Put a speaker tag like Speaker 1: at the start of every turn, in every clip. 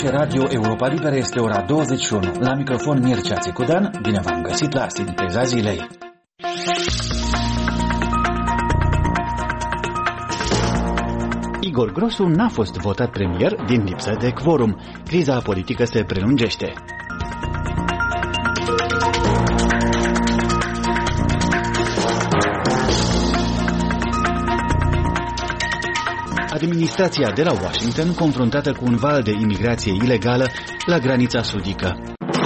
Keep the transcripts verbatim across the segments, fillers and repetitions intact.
Speaker 1: Aici Radio Europa Liberă, este ora douăzeci și unu. La microfon Mircea Țicudan, bine v-am găsit la Sinteza Zilei. Igor Grosu n-a fost votat premier din lipsă de quorum. Criza politică se prelungește. Administrația de la Washington confruntată cu un val de imigrație ilegală la granița sudică.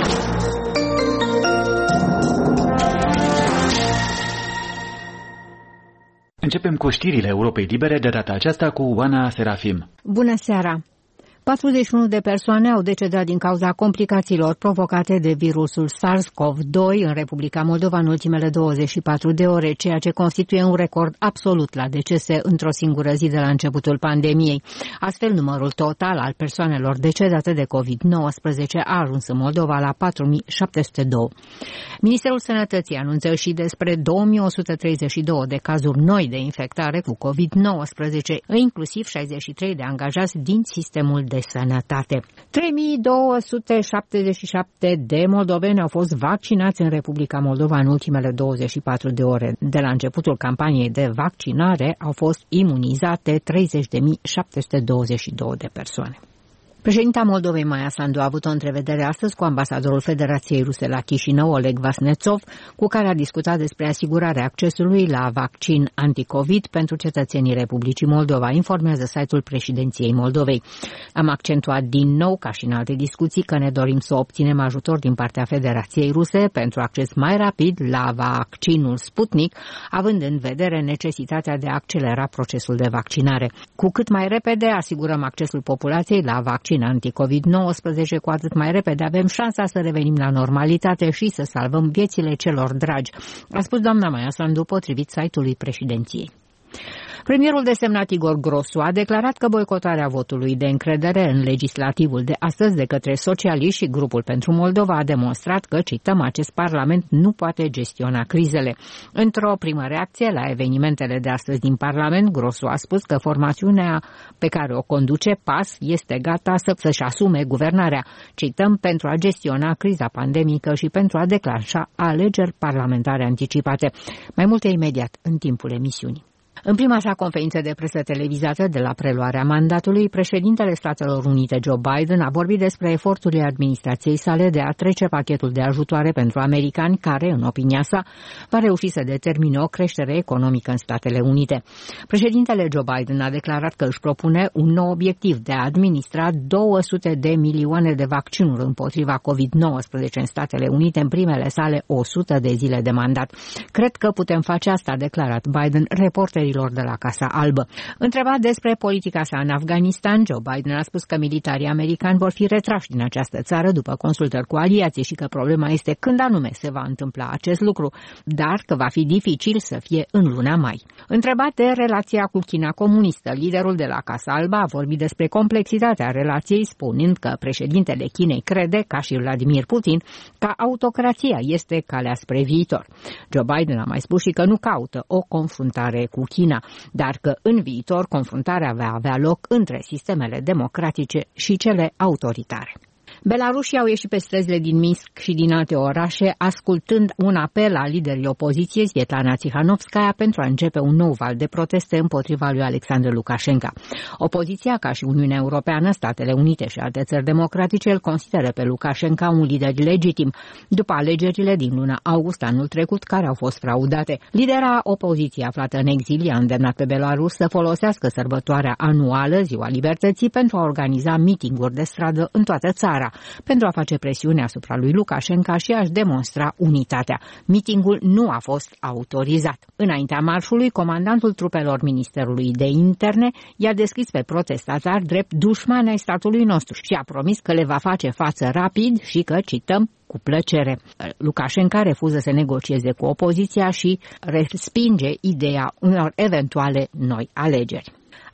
Speaker 1: Începem cu știrile Europei Libere, de data aceasta cu Oana Serafim.
Speaker 2: Bună seara! patruzeci și unu de persoane au decedat din cauza complicațiilor provocate de virusul SARS-CoV doi în Republica Moldova în ultimele douăzeci și patru de ore, ceea ce constituie un record absolut la decese într-o singură zi de la începutul pandemiei. Astfel, numărul total al persoanelor decedate de covid nouăsprezece a ajuns în Moldova la patru mii șapte sute doi. Ministerul Sănătății anunță și despre două mii o sută treizeci și doi de cazuri noi de infectare cu covid nouăsprezece, inclusiv șaizeci și trei de angajați din sistemul de sănătate. trei mii două sute șaptezeci și șapte de moldoveni au fost vaccinați în Republica Moldova în ultimele douăzeci și patru de ore. De la începutul campaniei de vaccinare au fost imunizate treizeci de mii șapte sute douăzeci și doi de persoane. Președinta Moldovei, Maia Sandu, a avut o întrevedere astăzi cu ambasadorul Federației Ruse la Chișinău, Oleg Vasnetsov, cu care a discutat despre asigurarea accesului la vaccin anticovid pentru cetățenii Republicii Moldova, informează site-ul președinției Moldovei. Am accentuat din nou, ca și în alte discuții, că ne dorim să obținem ajutor din partea Federației Ruse pentru acces mai rapid la vaccinul Sputnik, având în vedere necesitatea de a accelera procesul de vaccinare. Cu cât mai repede asigurăm accesul populației la vaccin anticovid nouăsprezece, cu atât mai repede avem șansa să revenim la normalitate și să salvăm viețile celor dragi, a spus doamna Maia Sandu, potrivit site-ului președinției. Premierul desemnat Igor Grosu a declarat că boicotarea votului de încredere în legislativul de astăzi de către socialiști și Grupul pentru Moldova a demonstrat că, cităm, acest parlament nu poate gestiona crizele. Într-o primă reacție la evenimentele de astăzi din Parlament, Grosu a spus că formațiunea pe care o conduce, P A S, este gata să, să-și asume guvernarea, cităm, pentru a gestiona criza pandemică și pentru a declanșa alegeri parlamentare anticipate. Mai multe imediat în timpul emisiunii. În prima sa conferință de presă televizată de la preluarea mandatului, președintele Statelor Unite Joe Biden a vorbit despre eforturile administrației sale de a trece pachetul de ajutoare pentru americani care, în opinia sa, va reuși să determine o creștere economică în Statele Unite. Președintele Joe Biden a declarat că își propune un nou obiectiv de a administra două sute de milioane de vaccinuri împotriva covid nouăsprezece în Statele Unite în primele sale o sută de zile de mandat. Cred că putem face asta, a declarat Biden reporterilor de la Casa Albă. Întrebat despre politica sa în Afganistan, Joe Biden a spus că militarii americani vor fi retrași din această țară după consultări cu aliații și că problema este când anume se va întâmpla acest lucru, dar că va fi dificil să fie în luna mai. Întrebat de relația cu China comunistă, liderul de la Casa Albă a vorbit despre complexitatea relației, spunând că președintele Chinei crede, ca și Vladimir Putin, că autocrația este calea spre viitor. Joe Biden a mai spus și că nu caută o confruntare cu China, dar că în viitor confruntarea va avea loc între sistemele democratice și cele autoritare. Belarușii au ieșit pe străzile din Minsk și din alte orașe, ascultând un apel al liderii opoziției, Svetlana Tsikhanovskaya, pentru a începe un nou val de proteste împotriva lui Alexandru Lukashenko. Opoziția, ca și Uniunea Europeană, Statele Unite și alte țări democratice, îl consideră pe Lukashenko un lider legitim, după alegerile din luna august anul trecut, care au fost fraudate. Lidera opoziției aflată în exil i-a îndemnat pe Belarus să folosească sărbătoarea anuală, Ziua Libertății, pentru a organiza mitinguri de stradă în toată țara, pentru a face presiune asupra lui Lukashenko și a-și demonstra unitatea. Mitingul nu a fost autorizat. Înaintea marșului, comandantul trupelor Ministerului de Interne i-a descris pe protestatari drept dușmani ai statului nostru și a promis că le va face față rapid și că, cităm, cu plăcere. Lukashenko refuză să negocieze cu opoziția și respinge ideea unor eventuale noi alegeri.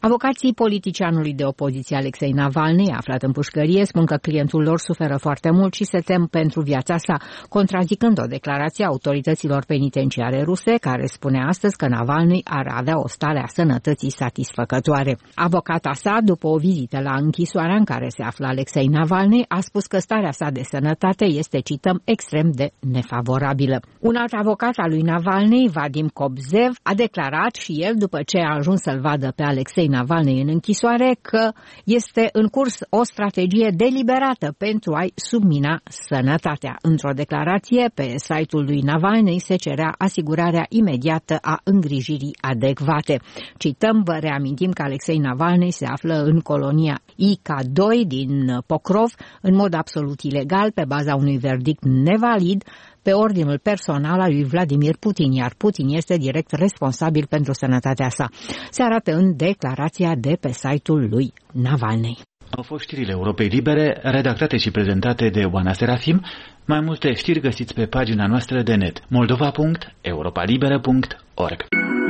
Speaker 2: Avocații politicianului de opoziție Alexei Navalny, aflat în pușcărie, spun că clientul lor suferă foarte mult și se tem pentru viața sa, contrazicând o declarație a autorităților penitenciare ruse, care spune astăzi că Navalny ar avea o stare a sănătății satisfăcătoare. Avocata sa, după o vizită la închisoarea în care se află Alexei Navalny, a spus că starea sa de sănătate este, cităm, extrem de nefavorabilă. Un alt avocat al lui Navalny, Vadim Kobzev, a declarat și el, după ce a ajuns să-l vadă pe Alexei Navalny în închisoare, că este în curs o strategie deliberată pentru a-i submina sănătatea. Într-o declarație pe site-ul lui Navalny se cerea asigurarea imediată a îngrijirii adecvate. Cităm, vă reamintim că Alexei Navalny se află în colonia I K doi din Pokrov în mod absolut ilegal, pe baza unui verdict nevalid, pe ordinul personal al lui Vladimir Putin, iar Putin este direct responsabil pentru sănătatea sa. Se arată în declarația de pe site-ul lui Navalny.
Speaker 1: Au fost știrile Europei Libere, redactate și prezentate de Oana Serafim. Mai multe știri găsiți pe pagina noastră de net moldova punct europa liberă punct org.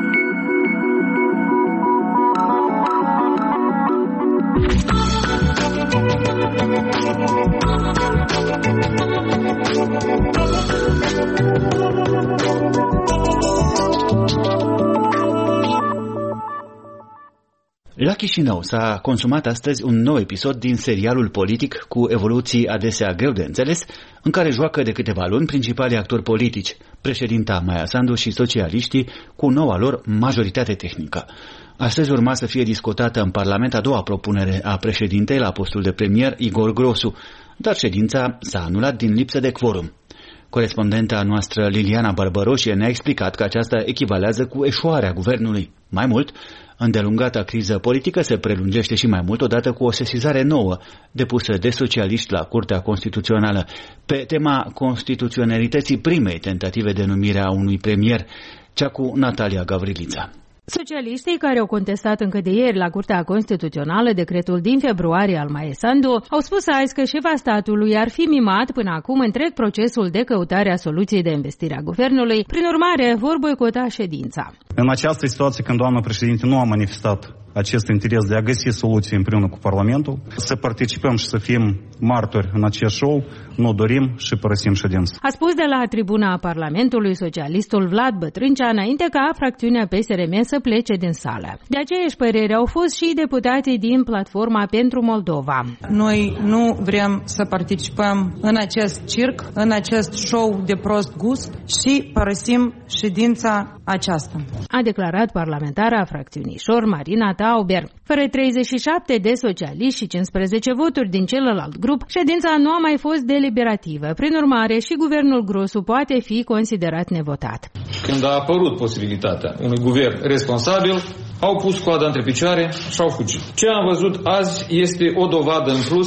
Speaker 1: La Chișinău s-a consumat astăzi un nou episod din serialul politic cu evoluții adesea greu de înțeles, în care joacă de câteva luni principalii actori politici, președinta Maia Sandu și socialiștii, cu noua lor majoritate tehnică. Astăzi urma să fie discutată în Parlament a doua propunere a președintei la postul de premier Igor Grosu, dar ședința s-a anulat din lipsă de quorum. Corespondenta noastră Liliana Barbăroșie ne-a explicat că aceasta echivalează cu eșuarea guvernului. Mai mult, îndelungata criză politică se prelungește și mai mult odată cu o sesizare nouă depusă de socialiști la Curtea Constituțională pe tema constituționalității primei tentative de numire a unui premier, cea cu Natalia Gavrilița.
Speaker 3: Socialiștii care au contestat încă de ieri la Curtea Constituțională decretul din februarie al Maia Sandu au spus azi că șefa statului ar fi mimat până acum întreg procesul de căutare a soluției de investire a guvernului. Prin urmare, vor boicota ședința.
Speaker 4: În această situație, când doamna președinte nu a manifestat acest interes de a găsi soluții împreună cu Parlamentul, să participăm și să fim martori în acest show, nu dorim și părăsim ședința.
Speaker 3: A spus de la tribuna Parlamentului socialistul Vlad Bătrâncea înainte ca fracțiunea P S R M să plece din sală. De aceeași părere au fost și deputații din Platforma pentru Moldova.
Speaker 5: Noi nu vrem să participăm în acest circ, în acest show de prost gust și părăsim ședința aceasta,
Speaker 3: a declarat parlamentara fracțiunii Șor Marina Tauber. Fără treizeci și șapte de socialiști și cincisprezece voturi din celălalt grup, ședința nu a mai fost deliberativă. Prin urmare, și guvernul Grosu poate fi considerat nevotat.
Speaker 6: Când a apărut posibilitatea unui guvern responsabil, au pus coada între picioare și au fugit. Ce am văzut azi este o dovadă în plus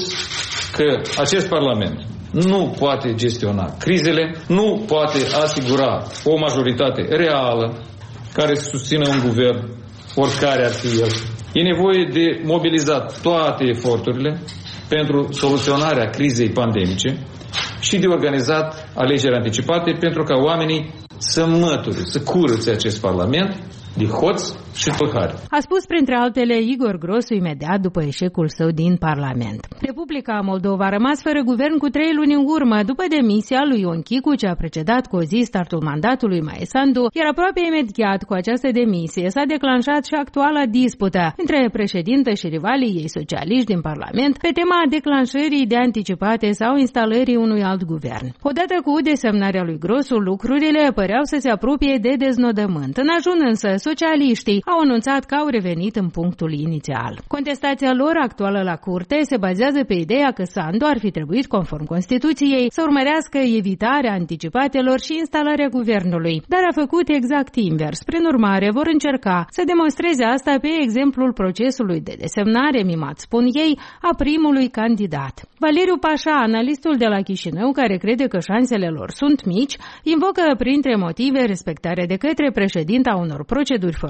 Speaker 6: că acest Parlament nu poate gestiona crizele, nu poate asigura o majoritate reală care să susțină un guvern, oricare ar fi el. E nevoie de mobilizat toate eforturile pentru soluționarea crizei pandemice și de organizat alegeri anticipate pentru ca oamenii să măture, să curățe acest Parlament de hoți și păhari.
Speaker 3: A spus printre altele Igor Grosu imediat după eșecul său din Parlament. Republica Moldova a rămas fără guvern cu trei luni în urmă, după demisia lui Ion Chicu, ce a precedat cu o zi startul mandatului Maia Sandu, iar aproape imediat cu această demisie s-a declanșat și actuala dispută între președintă și rivalii ei socialiști din Parlament pe tema declanșării de anticipate sau instalării unui alt guvern. Odată cu desemnarea lui Grosu, lucrurile păreau să se apropie de deznodământ. În ajun însă, socialiștii au anunțat că au revenit în punctul inițial. Contestația lor actuală la curte se bazează pe ideea că Sandu ar fi trebuit, conform Constituției, să urmărească evitarea anticipatelor și instalarea guvernului, dar a făcut exact invers. Prin urmare, vor încerca să demonstreze asta pe exemplul procesului de desemnare, mimat spun ei, a primului candidat. Valeriu Pașa, analistul de la Chișinău, care crede că șansele lor sunt mici, invocă printre motive respectarea de către președinta unor proceduri formale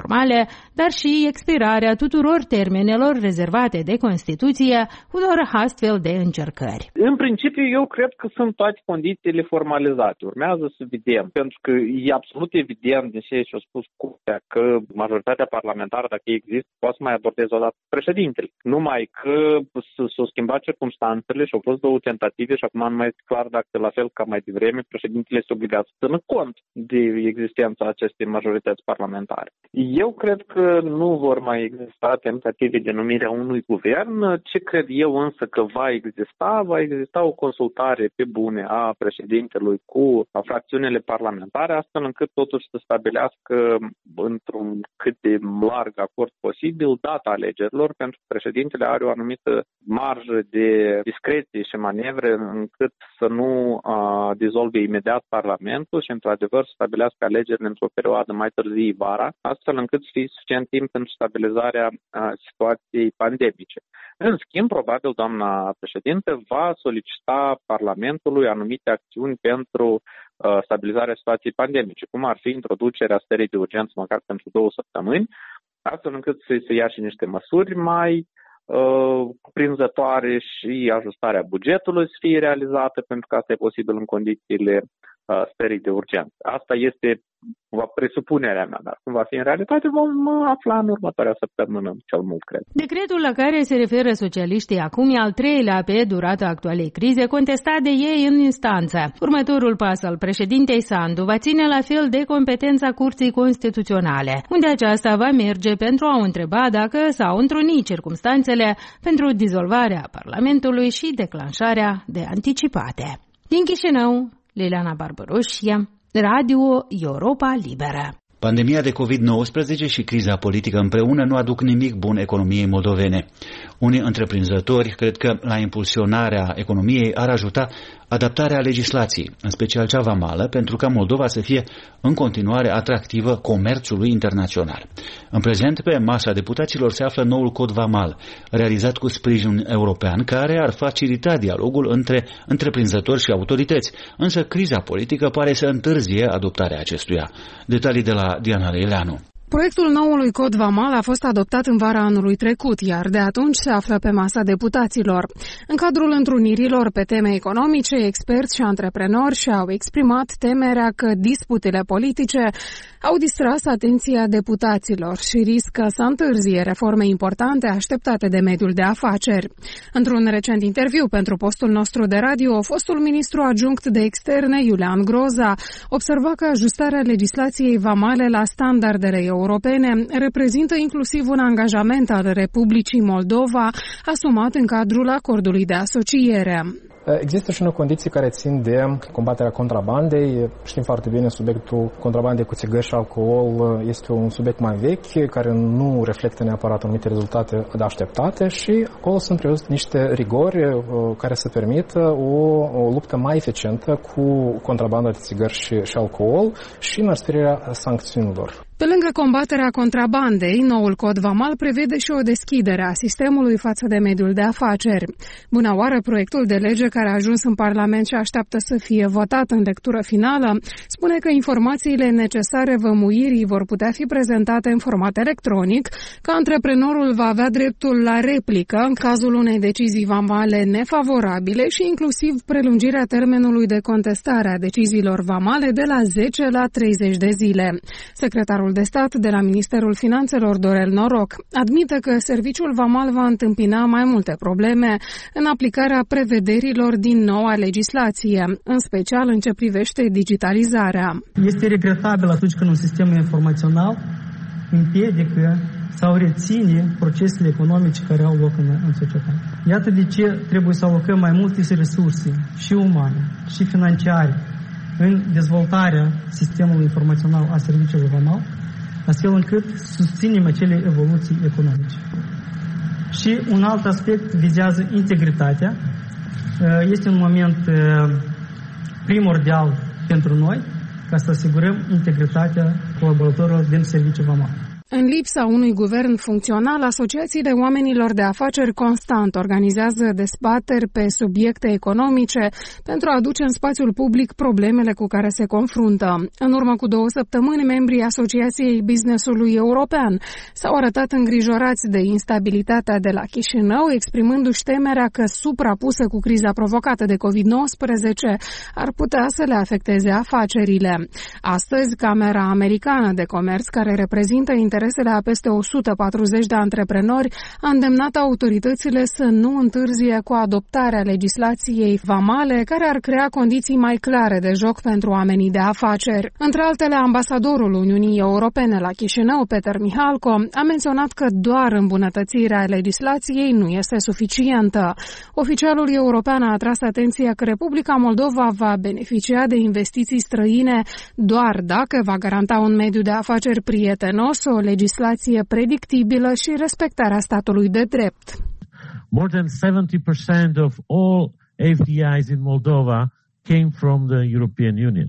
Speaker 3: dar și expirarea tuturor termenelor rezervate de Constituție unor astfel de încercări.
Speaker 7: În principiu, eu cred că sunt toate condițiile formalizate. Urmează să vedem, pentru că e absolut evident din ceea ce a spus Curtea că majoritatea parlamentară, dacă există, poate să mai abordeze o dată președintele. Numai că s-au schimbat circumstanțele și au fost două tentative și acum nu mai este clar dacă, la fel ca mai devreme, președintele este obligat să țină cont de existența acestei majorități parlamentare. Eu cred că nu vor mai exista tentative de numire a unui guvern. Ce cred eu însă că va exista, va exista o consultare pe bune a președintelui cu fracțiunile parlamentare, astfel încât totuși să stabilească într-un cât de larg acord posibil data alegerilor, pentru că președintele are o anumită marjă de discreție și manevre încât să nu uh, dizolve imediat Parlamentul și într-adevăr să stabilească alegerile într-o perioadă mai târzie vara, astfel încât să fie suficient timp pentru stabilizarea uh, situației pandemice. În schimb, probabil, doamna președinte va solicita Parlamentului anumite acțiuni pentru uh, stabilizarea situației pandemice, cum ar fi introducerea stării de urgență măcar pentru două săptămâni, astfel încât să se ia și niște măsuri mai uh, cuprinzătoare și ajustarea bugetului să fie realizată, pentru că asta e posibil în condițiile uh, stării de urgență. Asta este presupunerea mea, dar cum va fi în realitate vom afla în următoarea săptămână, cel mult, cred.
Speaker 3: Decretul la care se referă socialiștii acum e al treilea pe durata actualei crize, contestat de ei în instanță. Următorul pas al președintei Sandu va ține la fel de competența Curții Constituționale, unde aceasta va merge pentru a o întreba dacă s-au întrunit circumstanțele pentru dizolvarea Parlamentului și declanșarea de anticipate. Din Chișinău, Liliana Barbaroșie, Radio Europa Liberă.
Speaker 1: Pandemia de covid nouăsprezece și criza politică împreună nu aduc nimic bun economiei moldovene. Unii întreprinzători cred că la impulsionarea economiei ar ajuta adaptarea legislației, în special cea vamală, pentru ca Moldova să fie în continuare atractivă comerțului internațional. În prezent, pe masa deputaților se află noul cod vamal, realizat cu sprijin european, care ar facilita dialogul între întreprinzători și autorități, însă criza politică pare să întârzie adoptarea acestuia. Detalii de la Diana Leileanu.
Speaker 8: Proiectul noului cod vamal a fost adoptat în vara anului trecut, iar de atunci se află pe masa deputaților. În cadrul întrunirilor pe teme economice, experți și antreprenori și-au exprimat temerea că disputele politice au distras atenția deputaților și riscă să întârzie reforme importante așteptate de mediul de afaceri. Într-un recent interviu pentru postul nostru de radio, fostul ministru adjunct de externe, Iulian Groza, observa că ajustarea legislației vamale la standardele europene reprezintă inclusiv un angajament al Republicii Moldova asumat în cadrul acordului de asociere.
Speaker 9: Există și unele condiții care țin de combaterea contrabandei. Știm foarte bine, subiectul contrabandei cu țigări și alcool este un subiect mai vechi, care nu reflectă neapărat anumite rezultate așteptate și acolo sunt prevăzute niște rigori care să permită o, o luptă mai eficientă cu contrabanda de țigări și, și alcool și înăsprirea sancțiunilor.
Speaker 8: Pe lângă combaterea contrabandei, noul cod vamal prevede și o deschidere a sistemului față de mediul de afaceri. Bună oară, proiectul de lege care a ajuns în Parlament și așteaptă să fie votat în lectură finală spune că informațiile necesare vămuirii vor putea fi prezentate în format electronic, că antreprenorul va avea dreptul la replică în cazul unei decizii vamale nefavorabile și inclusiv prelungirea termenului de contestare a deciziilor vamale de la zece la treizeci de zile. Secretarul de stat de la Ministerul Finanțelor, Dorel Noroc, admite că serviciul vamal va întâmpina mai multe probleme în aplicarea prevederilor din noua legislație, în special în ce privește digitalizarea.
Speaker 10: Este regretabil atunci când un sistem informațional împiedică sau reține procesele economice care au loc în, în societate. Iată de ce trebuie să alocăm mai multe resurse, și umane, și financiare, în dezvoltarea sistemului informațional a serviciilor vamal, astfel încât susținem acele evoluții economice. Și un alt aspect vizează integritatea. Este un moment primordial pentru noi ca să asigurăm integritatea colaboratorilor din serviciul vamal.
Speaker 8: În lipsa unui guvern funcțional, asociațiile oamenilor de afaceri constant organizează dezbateri pe subiecte economice pentru a aduce în spațiul public problemele cu care se confruntă. În urmă cu două săptămâni, membrii Asociației Businessului European s-au arătat îngrijorați de instabilitatea de la Chișinău, exprimându-și temerea că, suprapusă cu criza provocată de covid nouăsprezece, ar putea să le afecteze afacerile. Astăzi, Camera Americană de Comerț, care reprezintă interesele a peste o sută patruzeci de antreprenori, a îndemnat autoritățile să nu întârzie cu adoptarea legislației vamale, care ar crea condiții mai clare de joc pentru oamenii de afaceri. Între altele, ambasadorul Uniunii Europene la Chișinău, Peter Mihalko, a menționat că doar îmbunătățirea legislației nu este suficientă. Oficialul european a atras atenția că Republica Moldova va beneficia de investiții străine doar dacă va garanta un mediu de afaceri prietenos, o legislație predictibilă și respectarea statului de drept.
Speaker 11: More than seventy percent of all F D Is in Moldova came from the European Union.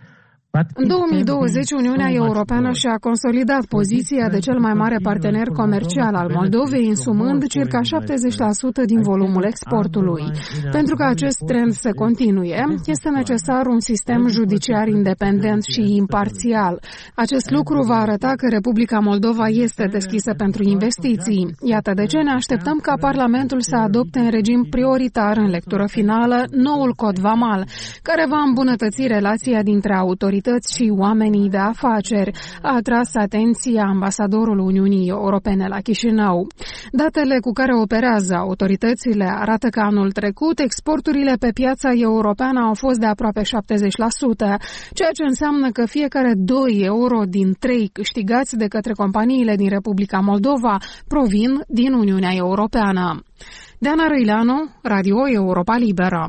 Speaker 8: În două mii douăzeci, Uniunea Europeană și-a consolidat poziția de cel mai mare partener comercial al Moldovei, însumând circa șaptezeci la sută din volumul exportului. Pentru ca acest trend să continue, este necesar un sistem judiciar independent și imparțial. Acest lucru va arăta că Republica Moldova este deschisă pentru investiții. Iată de ce ne așteptăm ca Parlamentul să adopte în regim prioritar în lectură finală noul cod vamal, care va îmbunătăți relația dintre autorități și oamenii de afaceri, a atras atenția ambasadorul Uniunii Europene la Chișinău. Datele cu care operează autoritățile arată că anul trecut exporturile pe piața europeană au fost de aproape șaptezeci la sută, ceea ce înseamnă că fiecare doi euro din trei câștigați de către companiile din Republica Moldova provin din Uniunea Europeană. Deana Răileanu, Radio Europa Liberă.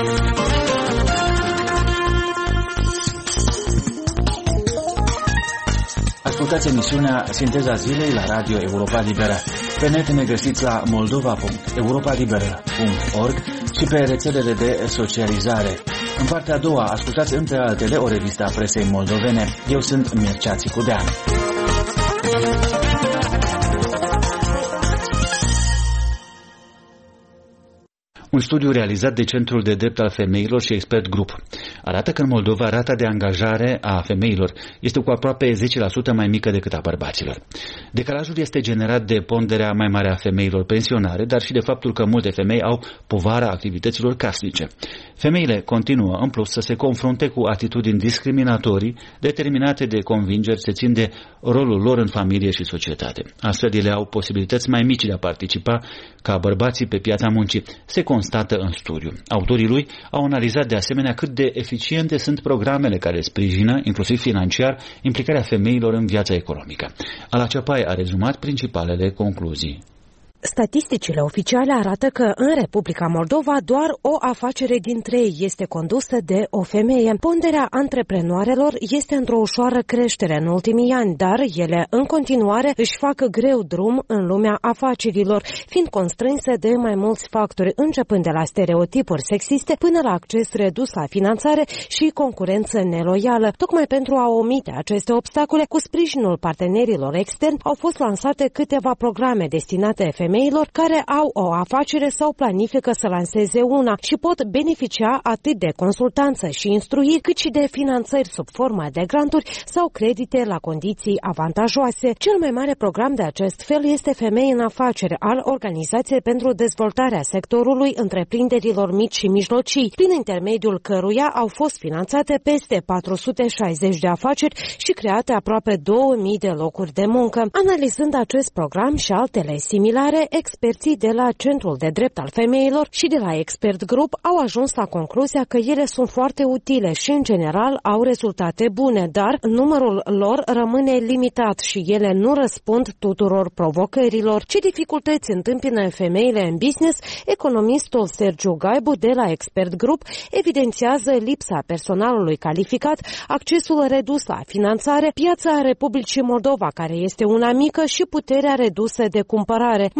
Speaker 1: Ascultați emisiunea Sinteza Zilei la Radio Europa Liberă. Pe net ne găsiți la moldova punct europa liberă punct org și pe rețelele de socializare. În partea a doua, ascultați între altele o revistă a presei moldovene. Eu sunt Mircea Țicudean. Un studiu realizat de Centrul de Drept al Femeilor și Expert Group arată că în Moldova rata de angajare a femeilor este cu aproape zece la sută mai mică decât a bărbaților. Decalajul este generat de ponderea mai mare a femeilor pensionare, dar și de faptul că multe femei au povara activităților casnice. Femeile continuă în plus să se confrunte cu atitudini discriminatorii determinate de convingeri ce țin de rolul lor în familie și societate. Astfel, ele au posibilități mai mici de a participa ca bărbații pe piața muncii. Se constată în studiu. Autorii lui au analizat de asemenea cât de eficiente sunt programele care sprijină, inclusiv financiar, implicarea femeilor în viața economică. Ala Ceapai a rezumat principalele concluzii.
Speaker 12: Statisticile oficiale arată că în Republica Moldova doar o afacere din trei este condusă de o femeie. Ponderea antreprenoarelor este într-o ușoară creștere în ultimii ani, dar ele în continuare își fac greu drum în lumea afacerilor, fiind constrânse de mai mulți factori, începând de la stereotipuri sexiste până la acces redus la finanțare și concurență neloială. Tocmai pentru a omite aceste obstacole, cu sprijinul partenerilor externi, au fost lansate câteva programe destinate femeilor femeilor care au o afacere sau planifică să lanseze una și pot beneficia atât de consultanță și instruiri, cât și de finanțări sub formă de granturi sau credite la condiții avantajoase. Cel mai mare program de acest fel este Femei în Afaceri al Organizației pentru Dezvoltarea Sectorului Întreprinderilor Mici și Mijlocii, prin intermediul căruia au fost finanțate peste patru sute șaizeci de afaceri și create aproape două mii de locuri de muncă. Analizând acest program și altele similare, experții de la Centrul de Drept al Femeilor și de la Expert Group au ajuns la concluzia că ele sunt foarte utile și, în general, au rezultate bune, dar numărul lor rămâne limitat și ele nu răspund tuturor provocărilor. Ce dificultăți întâmpină femeile în business? Economistul Sergiu Gaibu de la Expert Group evidențiază lipsa personalului calificat, accesul redus la finanțare, piața Republicii Moldova, care este una mică, și puterea redusă de cumpărare, mai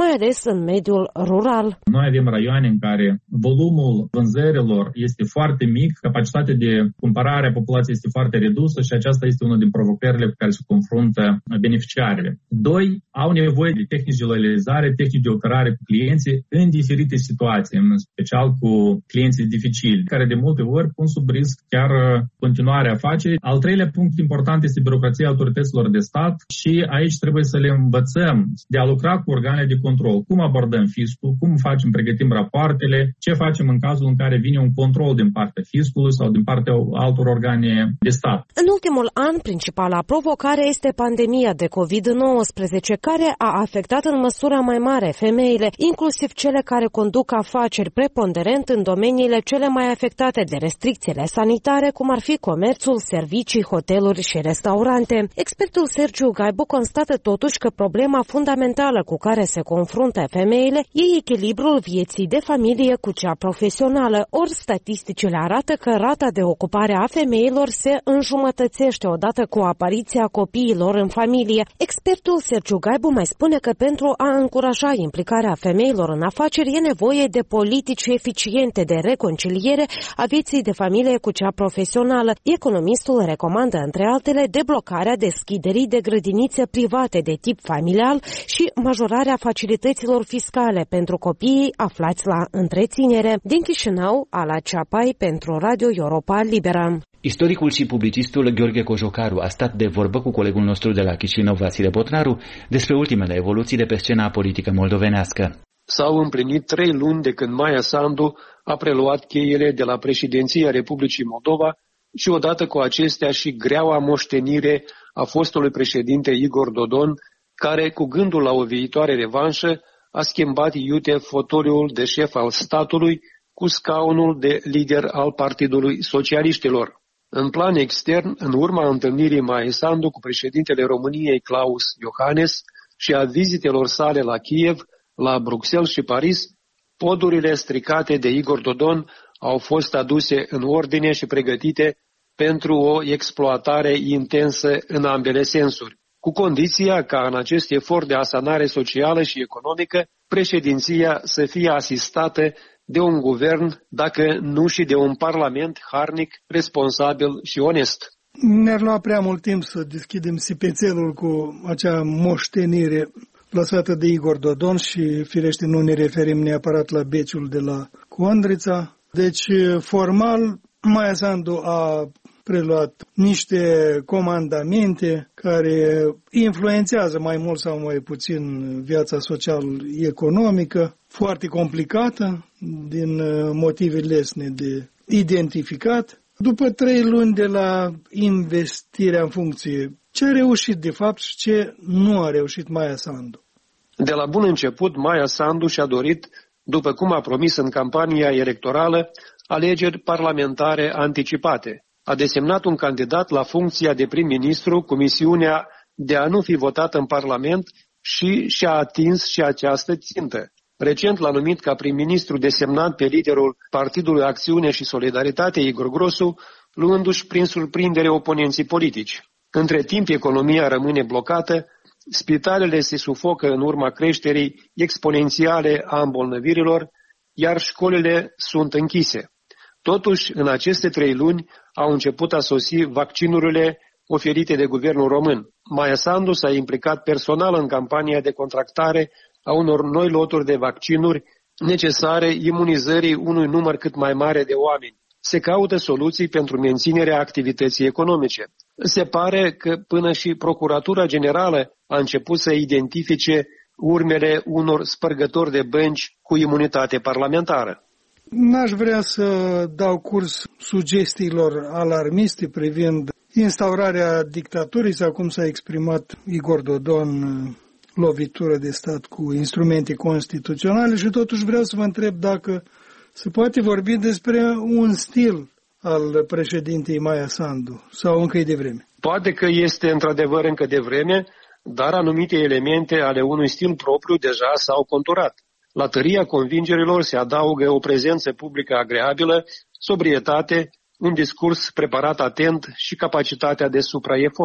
Speaker 12: mai ales în mediul rural.
Speaker 13: Noi avem raioane în care volumul vânzărilor este foarte mic, capacitatea de cumpărare a populației este foarte redusă și aceasta este una din provocările cu care se confruntă beneficiarii. Doi, au nevoie de tehnici de loializare, tehnici de operare cu clienții în diferite situații, în special cu clienții dificili, care de multe ori pun sub risc chiar continuarea afacerii. Al treilea punct important este birocrația autorităților de stat și aici trebuie să le învățăm de a lucra cu organele de control. Cum abordăm fiscul, cum facem, pregătim rapoartele, ce facem în cazul în care vine un control din partea fiscului sau din partea altor organe de stat.
Speaker 12: În ultimul an, principala provocare este pandemia de covid nouăsprezece, care a afectat în măsură mai mare femeile, inclusiv cele care conduc afaceri, preponderent în domeniile cele mai afectate de restricțiile sanitare, cum ar fi comerțul, servicii, hoteluri și restaurante. Expertul Sergiu Gaibu constată totuși că problema fundamentală cu care se confruntă femeile e echilibrul vieții de familie cu cea profesională, ori statisticile arată că rata de ocupare a femeilor se înjumătățește odată cu apariția copiilor în familie. Expertul Sergiu Gaibu mai spune că pentru a încuraja implicarea femeilor în afaceri e nevoie de politici eficiente de reconciliere a vieții de familie cu cea profesională. Economistul recomandă, între altele, deblocarea deschiderii de grădinițe private de tip familial și majorarea facilităților fiscale pentru copiii aflați la întreținere. Din Chișinău, Ala Ceapai pentru Radio Europa Liberă.
Speaker 1: Istoricul și publicistul Gheorghe Cojocaru a stat de vorbă cu colegul nostru de la Chișinău, Vasile Botraru, despre ultimele evoluții de pe scena politică moldovenească.
Speaker 14: S-au împlinit trei luni de când Maia Sandu a preluat cheile de la președinția Republicii Moldova și odată cu acestea și greaua moștenire a fostului președinte Igor Dodon, care, cu gândul la o viitoare revanșă, a schimbat iute fotoliul de șef al statului cu scaunul de lider al Partidului Socialiștilor. În plan extern, în urma întâlnirii Maia Sandu cu președintele României Klaus Iohannis și a vizitelor sale la Kiev, la Bruxelles și Paris, podurile stricate de Igor Dodon au fost aduse în ordine și pregătite pentru o exploatare intensă în ambele sensuri, cu condiția ca în acest efort de asanare socială și economică, președinția să fie asistată de un guvern, dacă nu și de un parlament harnic, responsabil și onest.
Speaker 15: Ne-ar lua prea mult timp să deschidem sipețelul cu acea moștenire lăsată de Igor Dodon și, firește, nu ne referim neapărat la beciul de la Condrița. Deci, formal, Maia Sandu a preluat niște comandamente care influențează mai mult sau mai puțin viața social-economică, foarte complicată, din motive lesne de identificat. După trei luni de la investirea în funcție, ce a reușit de fapt și ce nu a reușit Maia Sandu?
Speaker 14: De la bun început, Maia Sandu și-a dorit, după cum a promis în campania electorală, alegeri parlamentare anticipate. A desemnat un candidat la funcția de prim-ministru cu misiunea de a nu fi votat în Parlament și și-a atins și această țintă. Recent l-a numit ca prim-ministru desemnat pe liderul Partidului Acțiune și Solidaritate, Igor Grosu, luându-și prin surprindere oponenții politici. Între timp, economia rămâne blocată, spitalele se sufocă în urma creșterii exponențiale a îmbolnăvirilor, iar școlile sunt închise. Totuși, în aceste trei luni au început a sosi vaccinurile oferite de guvernul român. Maia Sandu s-a implicat personal în campania de contractare a unor noi loturi de vaccinuri necesare imunizării unui număr cât mai mare de oameni. Se caută soluții pentru menținerea activității economice. Se pare că până și Procuratura Generală a început să identifice urmele unor spărgători de bănci cu imunitate parlamentară.
Speaker 15: N-aș vrea să dau curs sugestiilor alarmiste privind instaurarea dictaturii sau cum s-a exprimat Igor Dodon, lovitură de stat cu instrumente constituționale, și totuși vreau să vă întreb dacă se poate vorbi despre un stil al președintei Maia Sandu sau încă e de vreme.
Speaker 14: Poate că este într-adevăr încă de vreme, dar anumite elemente ale unui stil propriu deja s-au conturat. La tăria convingerilor se adaugă o prezență publică agreabilă, sobrietate, un discurs preparat atent și capacitatea de supraefort.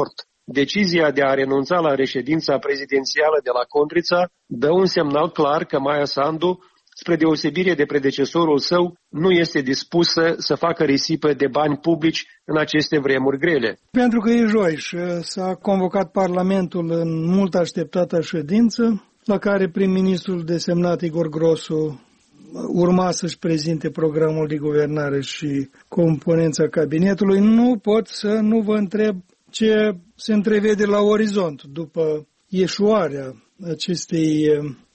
Speaker 14: decizia de a renunța la reședința prezidențială de la Condrița dă un semnal clar că Maia Sandu, spre deosebire de predecesorul său, nu este dispusă să facă risipă de bani publici în aceste vremuri grele.
Speaker 15: Pentru că e joi și s-a convocat Parlamentul în mult așteptată ședință, la care prim-ministrul desemnat Igor Grosu urma să-și prezinte programul de guvernare și componența cabinetului, nu pot să nu vă întreb ce se întrevede la orizont după ieșuarea acestei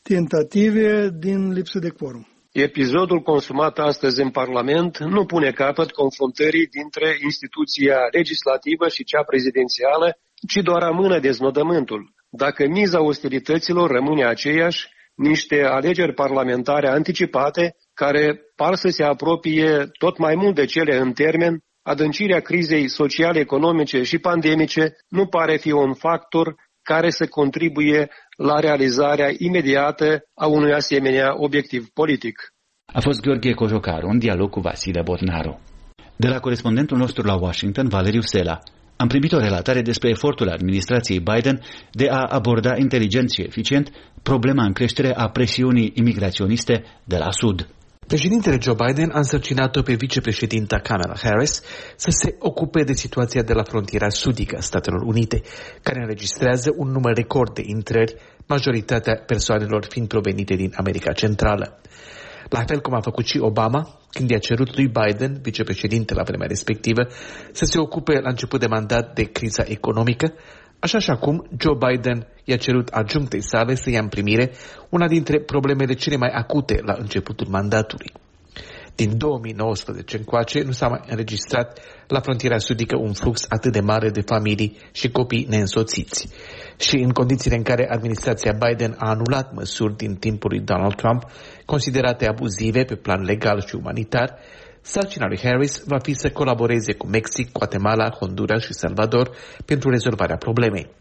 Speaker 15: tentative din lipsă de quorum.
Speaker 14: Episodul consumat astăzi în Parlament nu pune capăt confruntării dintre instituția legislativă și cea prezidențială, ci doar amână deznodământul. Dacă miza ostilităților rămâne aceeași, niște alegeri parlamentare anticipate, care par să se apropie tot mai mult de cele în termen, adâncirea crizei sociale, economice și pandemice nu pare fi un factor care să contribuie la realizarea imediată a unui asemenea obiectiv politic.
Speaker 1: A fost Gheorghe Cojocaru în dialog cu Vasile Botnaru. De la corespondentul nostru la Washington, Valeriu Sela, am primit o relatare despre efortul administrației Biden de a aborda inteligent și eficient problema în creștere a presiunii imigraționiste de la sud.
Speaker 16: Președintele Joe Biden a însărcinat-o pe vicepreședinta Kamala Harris să se ocupe de situația de la frontiera sudică a Statelor Unite, care înregistrează un număr record de intrări, majoritatea persoanelor fiind provenite din America Centrală. La fel cum a făcut și Obama, când i-a cerut lui Biden, vicepreședinte la vremea respectivă, să se ocupe la început de mandat de criza economică, așa și acum Joe Biden i-a cerut adjunctei sale să ia în primire una dintre problemele cele mai acute la începutul mandatului. Din două mii nouăsprezece încoace nu s-a mai înregistrat la frontiera sudică un flux atât de mare de familii și copii neînsoțiți. Și în condițiile în care administrația Biden a anulat măsuri din timpul lui Donald Trump, considerate abuzive pe plan legal și umanitar, sarcina lui Harris va fi să colaboreze cu Mexic, Guatemala, Honduras și Salvador pentru rezolvarea problemei.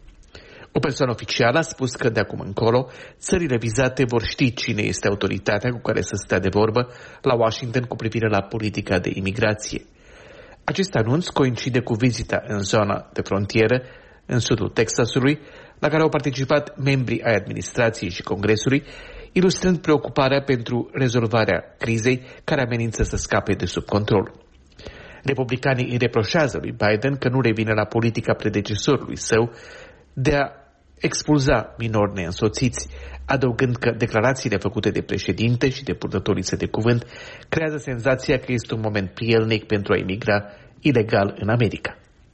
Speaker 16: O persoană oficială a spus că de acum încolo țările vizate vor ști cine este autoritatea cu care să stea de vorbă la Washington cu privire la politica de imigrație. Acest anunț coincide cu vizita în zona de frontieră în sudul Texasului, la care au participat membrii ai administrației și Congresului, ilustrând preocuparea pentru rezolvarea crizei care amenință să scape de sub control. Republicanii îi reproșează lui Biden că nu revine la politica predecesorului său de a expulza minori neînsoțiți, adăugând că declarațiile făcute de președinte și de purtătorii de cuvânt creează senzația că este un moment prielnic pentru a imigra ilegal în America.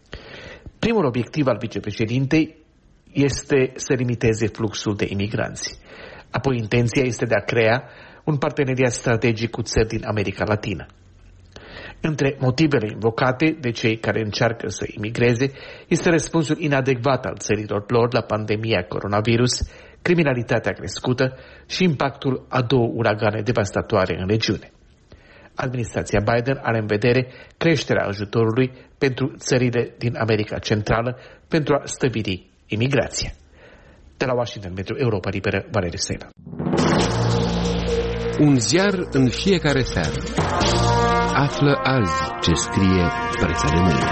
Speaker 16: Primul obiectiv al vicepreședintei este să limiteze fluxul de imigranți. Apoi intenția este de a crea un parteneriat strategic cu țări din America Latină. Între motivele invocate de cei care încearcă să imigreze este răspunsul inadecvat al țărilor lor la pandemia coronavirus, criminalitatea crescută și impactul a două uragane devastatoare în regiune. Administrația Biden are în vedere creșterea ajutorului pentru țările din America Centrală pentru a stăvili imigrația. De la Washington pentru Europa Liberă, Valeriu Sela.
Speaker 17: Un ziar în fiecare seară. Află azi ce scrie presele mele.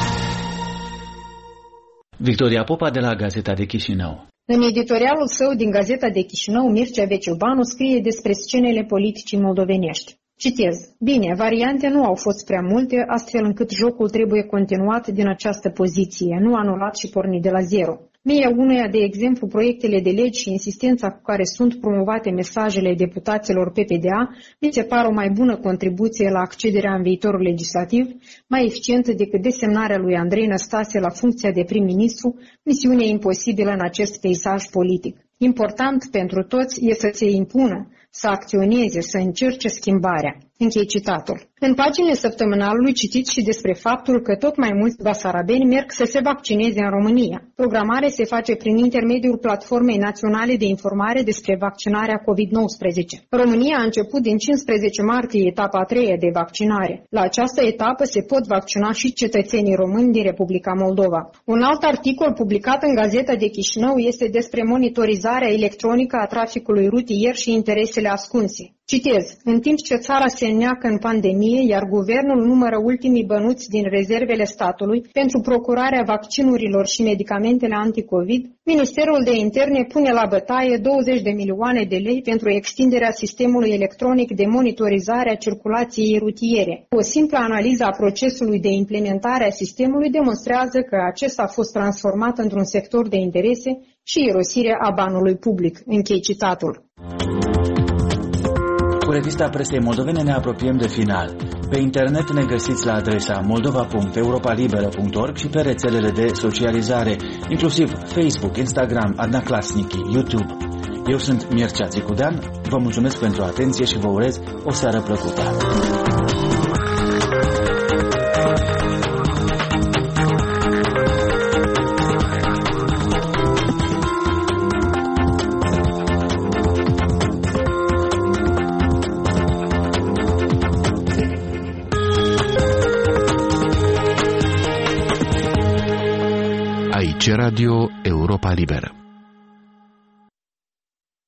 Speaker 1: Victoria Popa de la Gazeta de Chișinău.
Speaker 18: În editorialul său din Gazeta de Chișinău, Mircea Veciubanu scrie despre scenele politicii moldovenești. Citez. Bine, variante nu au fost prea multe, astfel încât jocul trebuie continuat din această poziție, nu anulat și pornit de la zero. Mie unuia, de exemplu, proiectele de legi și insistența cu care sunt promovate mesajele deputaților P P D A mi se par o mai bună contribuție la accederea în viitorul legislativ, mai eficientă decât desemnarea lui Andrei Năstase la funcția de prim-ministru, misiune imposibilă în acest peisaj politic. Important pentru toți e să se impună, să acționeze, să încerce schimbarea. Închei citatul. În paginile săptămânalului citiți și despre faptul că tot mai mulți basarabeni merg să se vaccineze în România. Programarea se face prin intermediul Platformei Naționale de Informare despre vaccinarea covid nouăsprezece. România a început din cincisprezece martie etapa a treia de vaccinare. La această etapă se pot vaccina și cetățenii români din Republica Moldova. Un alt articol publicat în Gazeta de Chișinău este despre monitorizarea electronică a traficului rutier și interesele datele ascunse. Citez, în timp ce țara se înneacă în pandemie, iar guvernul numără ultimii bănuți din rezervele statului pentru procurarea vaccinurilor și medicamentele anticovid, Ministerul de Interne pune la bătaie douăzeci de milioane de lei pentru extinderea sistemului electronic de monitorizare a circulației rutiere. O simplă analiză a procesului de implementare a sistemului demonstrează că acesta a fost transformat într-un sector de interese și irosire a banului public. Închei citatul.
Speaker 1: Cu revista presei moldovene ne apropiem de final. Pe internet ne găsiți la adresa moldova punct europa liberă punct org și pe rețelele de socializare, inclusiv Facebook, Instagram, Adna Klasnici, YouTube. Eu sunt Mircea Țicudean, vă mulțumesc pentru atenție și vă urez o seară plăcută.
Speaker 17: Radio Europa Liberă.